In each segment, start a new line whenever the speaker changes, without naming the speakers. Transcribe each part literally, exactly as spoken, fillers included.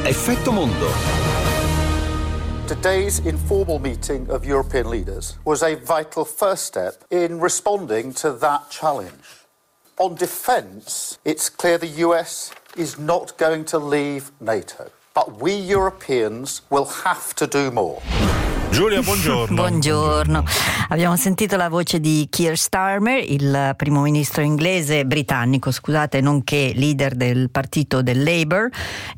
Effetto Mondo.
Today's informal meeting of European leaders was a vital first step in responding to that challenge. On defence, it's clear the U S is not going to leave NATO, but we Europeans will have to do more.
Giulia, buongiorno.
Buongiorno. Abbiamo sentito la voce di Keir Starmer, il primo ministro inglese, britannico, scusate, nonché leader del partito del Labour,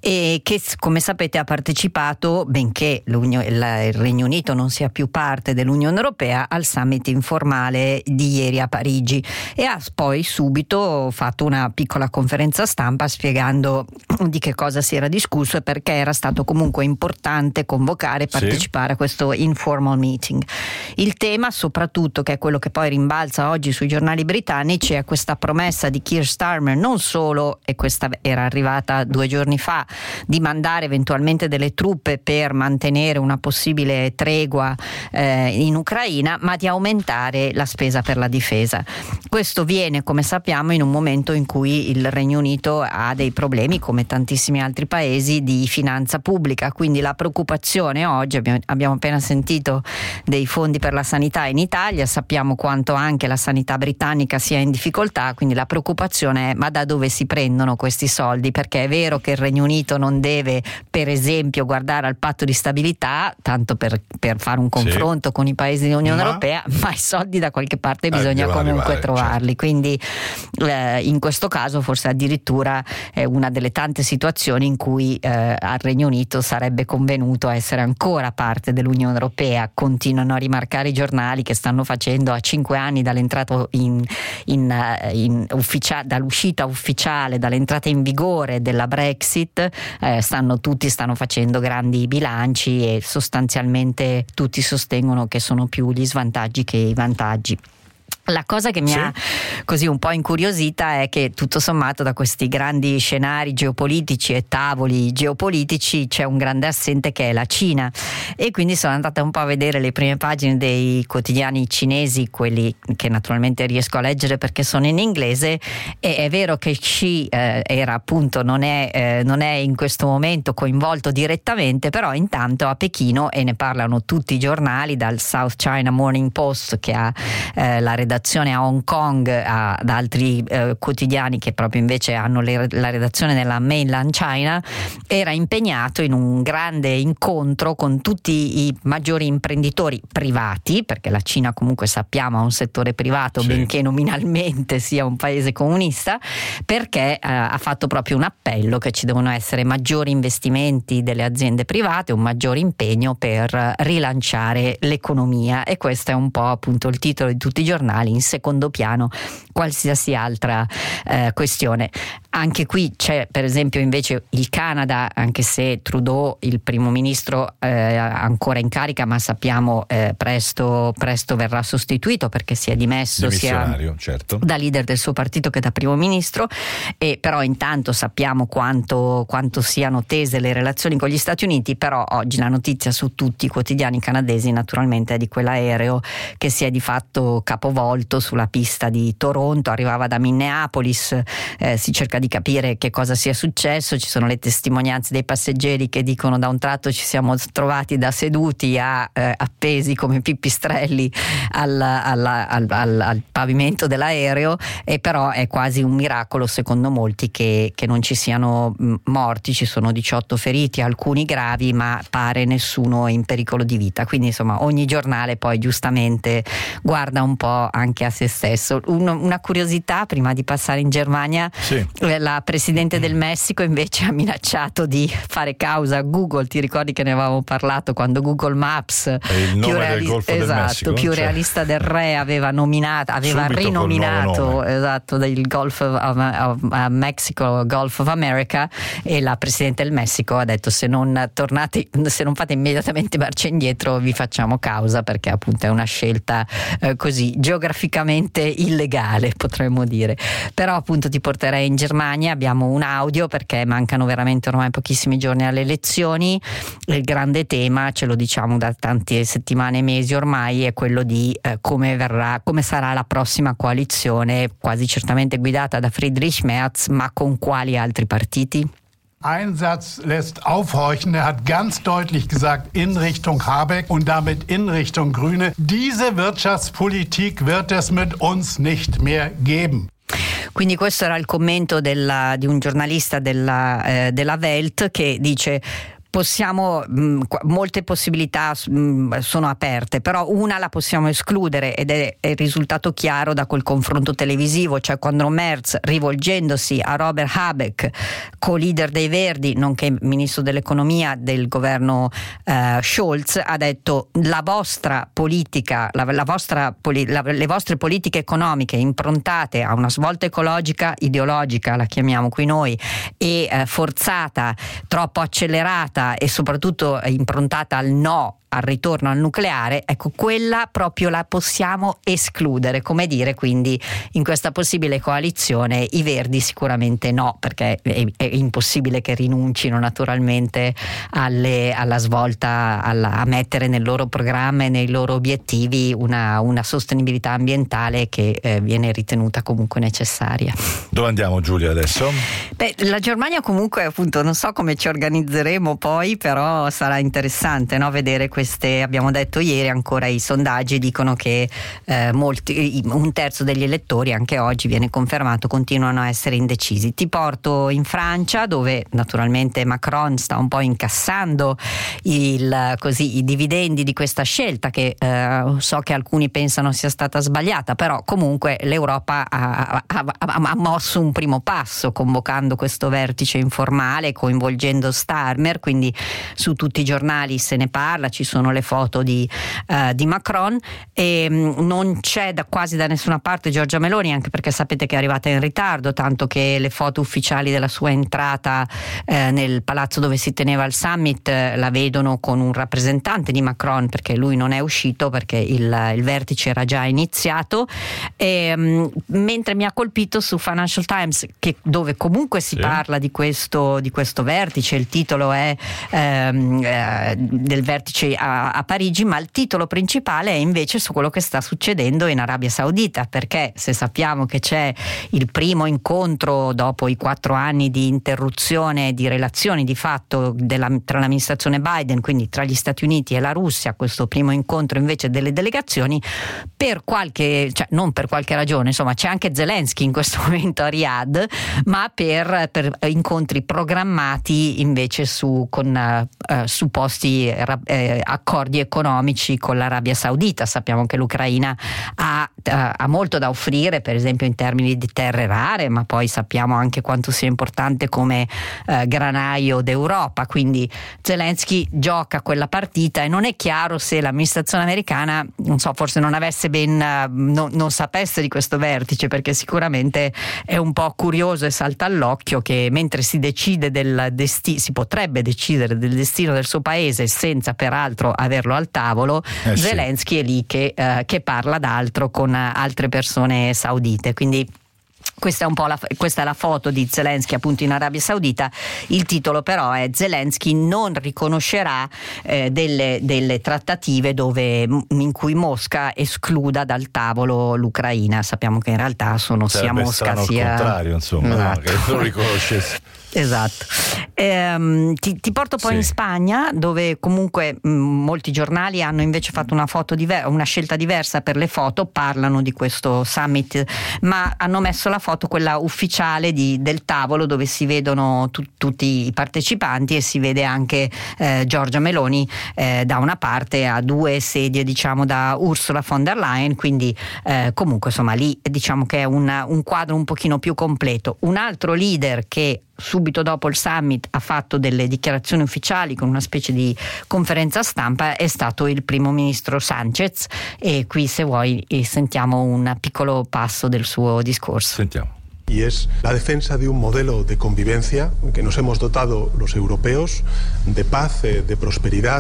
e che, come sapete, ha partecipato, benché il Regno Unito non sia più parte dell'Unione Europea, al summit informale di ieri a Parigi, e ha poi subito fatto una piccola conferenza stampa spiegando di che cosa si era discusso e perché era stato comunque importante convocare e partecipare sì. a questo informal meeting. Il tema, soprattutto, che è quello che poi rimbalza oggi sui giornali britannici, è questa promessa di Keir Starmer, non solo, e questa era arrivata due giorni fa, di mandare eventualmente delle truppe per mantenere una possibile tregua eh, in Ucraina, ma di aumentare la spesa per la difesa. Questo viene, come sappiamo, in un momento in cui il Regno Unito ha dei problemi, come tantissimi altri paesi, di finanza pubblica, quindi la preoccupazione oggi, abbiamo, abbiamo appena sentito dei fondi per la sanità in Italia, sappiamo quanto anche la sanità britannica sia in difficoltà, quindi la preoccupazione è: ma da dove si prendono questi soldi? Perché è vero che il Regno Unito non deve, per esempio, guardare al patto di stabilità, tanto per, per fare un confronto sì. con i paesi dell'Unione ma... Europea, ma i soldi da qualche parte bisogna eh, comunque arrivare, trovarli, certo. Quindi eh, in questo caso forse addirittura è una delle tante situazioni in cui eh, al Regno Unito sarebbe convenuto essere ancora parte dell'Unione Europea. Continuano a rimarcare i giornali che stanno facendo a cinque anni dall'entrata in, in, in ufficia- dall'uscita ufficiale, dall'entrata in vigore della Brexit, eh, stanno tutti stanno facendo grandi bilanci e sostanzialmente tutti sostengono che sono più gli svantaggi che i vantaggi. La cosa che mi sì. ha così un po' incuriosita è che tutto sommato da questi grandi scenari geopolitici e tavoli geopolitici c'è un grande assente che è la Cina, e quindi sono andata un po' a vedere le prime pagine dei quotidiani cinesi, quelli che naturalmente riesco a leggere perché sono in inglese, e è vero che Xi eh, era appunto non è, eh, non è in questo momento coinvolto direttamente, però intanto a Pechino, e ne parlano tutti i giornali, dal South China Morning Post che ha eh, la redazione a Hong Kong, ad altri eh, quotidiani che proprio invece hanno le, la redazione nella mainland China, era impegnato in un grande incontro con tutti i maggiori imprenditori privati, perché la Cina comunque sappiamo ha un settore privato sì. benché nominalmente sia un paese comunista, perché eh, ha fatto proprio un appello che ci devono essere maggiori investimenti delle aziende private, un maggiore impegno per rilanciare l'economia, e questo è un po' appunto il titolo di tutti i giornali, in secondo piano qualsiasi altra eh, questione. Anche qui c'è per esempio invece il Canada, anche se Trudeau, il primo ministro, eh, ancora in carica, ma sappiamo eh, presto, presto verrà sostituito perché si è dimesso sia
certo.
da leader del suo partito che da primo ministro, e però intanto sappiamo quanto, quanto siano tese le relazioni con gli Stati Uniti. Però oggi la notizia su tutti i quotidiani canadesi naturalmente è di quell'aereo che si è di fatto capovolto sulla pista di Toronto, arrivava da Minneapolis, eh, si cerca di capire che cosa sia successo. Ci sono le testimonianze dei passeggeri che dicono da un tratto ci siamo trovati da seduti a eh, appesi come pipistrelli al, alla, al, al, al pavimento dell'aereo, e però è quasi un miracolo secondo molti che, che non ci siano morti. Ci sono diciotto feriti, alcuni gravi, ma pare nessuno in pericolo di vita. Quindi insomma ogni giornale poi giustamente guarda un po' anche a se stesso. Un, una curiosità prima di passare in Germania, sì. la Presidente del Messico invece ha minacciato di fare causa a Google. Ti ricordi che ne avevamo parlato quando Google Maps,
il
più,
nome
reali-
del Golfo
esatto,
del Messico,
più
cioè.
realista del re, aveva nominato, aveva
Subito
rinominato esatto del Gulf of, of, of uh, Mexico Gulf of America, e la Presidente del Messico ha detto: se non tornate, se non fate immediatamente marcia indietro vi facciamo causa, perché appunto è una scelta eh, così geograficamente illegale, potremmo dire. Però appunto ti porterei in Germania, abbiamo un audio perché mancano veramente ormai pochissimi giorni alle elezioni. Il grande tema, ce lo diciamo da tante settimane e mesi ormai, è quello di eh, come verrà, come sarà la prossima coalizione, quasi certamente guidata da Friedrich Merz, ma con quali altri partiti?
Einsatz lässt aufhorchen. Er hat ganz deutlich gesagt, in Richtung Habeck und damit in Richtung Grüne, diese Wirtschaftspolitik wird es mit uns nicht mehr geben.
Quindi questo era il commento della, di un giornalista della, eh, della Welt che dice: possiamo, mh, molte possibilità mh, sono aperte, però una la possiamo escludere ed è, è il risultato chiaro da quel confronto televisivo, cioè quando Merz, rivolgendosi a Robert Habeck, co-leader dei Verdi, nonché ministro dell'economia del governo eh, Scholz, ha detto: la vostra politica, la, la vostra, la, le vostre politiche economiche improntate a una svolta ecologica, ideologica, la chiamiamo qui noi, e eh, forzata, troppo accelerata e soprattutto improntata al no, al ritorno al nucleare, ecco, quella proprio la possiamo escludere, come dire, quindi in questa possibile coalizione i Verdi sicuramente no, perché è, è impossibile che rinuncino naturalmente alle, alla svolta, alla, a mettere nel loro programma e nei loro obiettivi una, una sostenibilità ambientale che eh, viene ritenuta comunque necessaria.
Dove andiamo, Giulia, adesso?
Beh, la Germania comunque, appunto, non so come ci organizzeremo poi, però sarà interessante, no, vedere queste, abbiamo detto ieri ancora, i sondaggi dicono che eh, molti, un terzo degli elettori, anche oggi viene confermato, continuano a essere indecisi. Ti porto in Francia, dove naturalmente Macron sta un po' incassando il, così, i dividendi di questa scelta che eh, so che alcuni pensano sia stata sbagliata, però comunque l'Europa ha, ha, ha mosso un primo passo convocando questo vertice informale, coinvolgendo Starmer, quindi su tutti i giornali se ne parla, ci sono le foto di, uh, di Macron e mh, non c'è da quasi da nessuna parte Giorgia Meloni, anche perché sapete che è arrivata in ritardo, tanto che le foto ufficiali della sua entrata eh, nel palazzo dove si teneva il summit eh, la vedono con un rappresentante di Macron, perché lui non è uscito perché il, il vertice era già iniziato, e, mh, mentre mi ha colpito su Financial Times, che, dove comunque si sì. parla di questo, di questo vertice, il titolo è ehm, eh, del vertice a, a Parigi, ma il titolo principale è invece su quello che sta succedendo in Arabia Saudita, perché se sappiamo che c'è il primo incontro dopo i quattro anni di interruzione di relazioni di fatto della, tra l'amministrazione Biden, quindi tra gli Stati Uniti e la Russia, questo primo incontro invece delle delegazioni, per qualche, cioè non per qualche ragione, insomma c'è anche Zelensky in questo momento a Riyadh, ma per, per incontri programmati invece su, con uh, supposti eh, accordi economici con l'Arabia Saudita. Sappiamo che l'Ucraina ha, uh, ha molto da offrire, per esempio in termini di terre rare, ma poi sappiamo anche quanto sia importante come uh, granaio d'Europa, quindi Zelensky gioca quella partita e non è chiaro se l'amministrazione americana, non so, forse non avesse ben uh, no, non sapesse di questo vertice, perché sicuramente è un po' curioso e salta all'occhio che mentre si decide del destino, si potrebbe decidere del destino del suo paese senza peraltro averlo al tavolo, eh sì. Zelensky è lì che, uh, che parla d'altro con uh, altre persone saudite, quindi questa è un po' la, questa è la foto di Zelensky appunto in Arabia Saudita. Il titolo però è: Zelensky non riconoscerà eh, delle, delle trattative dove, in cui Mosca escluda dal tavolo l'Ucraina. Sappiamo che in realtà sono
Sarebbe
sia Mosca sia
al contrario, insomma, esatto. No, che non riconoscesse.
Esatto. Ehm, ti, ti porto poi sì. in Spagna, dove comunque mh, molti giornali hanno invece fatto una foto diver- una scelta diversa per le foto, parlano di questo summit, ma hanno messo la foto quella ufficiale di, del tavolo dove si vedono tu- tutti i partecipanti e si vede anche eh, Giorgia Meloni eh, da una parte, a due sedie diciamo da Ursula von der Leyen, quindi eh, comunque insomma lì diciamo che è un, un quadro un pochino più completo. Un altro leader che subito dopo il summit ha fatto delle dichiarazioni ufficiali con una specie di conferenza stampa è stato il primo ministro Sánchez, e qui se vuoi sentiamo un piccolo passo del suo discorso.
Sentiamo.
Y es la defensa de un modelo de convivencia que nos hemos dotado los europeos, de paz, de prosperidad,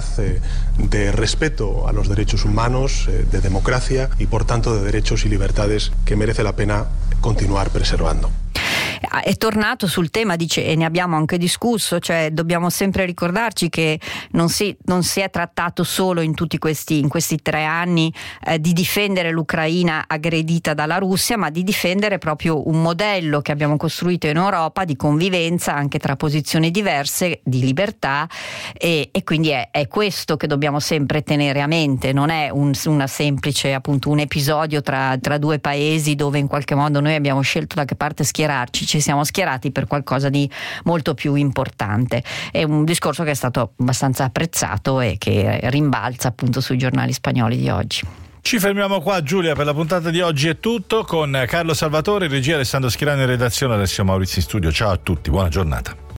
de respeto a los derechos humanos, de democracia y por tanto de derechos y libertades que merece la pena continuar preservando.
è tornato sul tema, dice, e ne abbiamo anche discusso, cioè dobbiamo sempre ricordarci che non si, non si è trattato solo in tutti questi, in questi tre anni eh, di difendere l'Ucraina aggredita dalla Russia, ma di difendere proprio un modello che abbiamo costruito in Europa di convivenza anche tra posizioni diverse, di libertà, e, e quindi è, è questo che dobbiamo sempre tenere a mente, non è un, una semplice, appunto, un episodio tra, tra due paesi dove in qualche modo noi abbiamo scelto da che parte schierarci, ci siamo schierati per qualcosa di molto più importante. È un discorso che è stato abbastanza apprezzato e che rimbalza appunto sui giornali spagnoli di oggi.
Ci fermiamo qua, Giulia, per la puntata di oggi è tutto, con Carlo Salvatore, regia, Alessandro Schirani in redazione, Alessio Maurizio in studio. Ciao a tutti, buona giornata.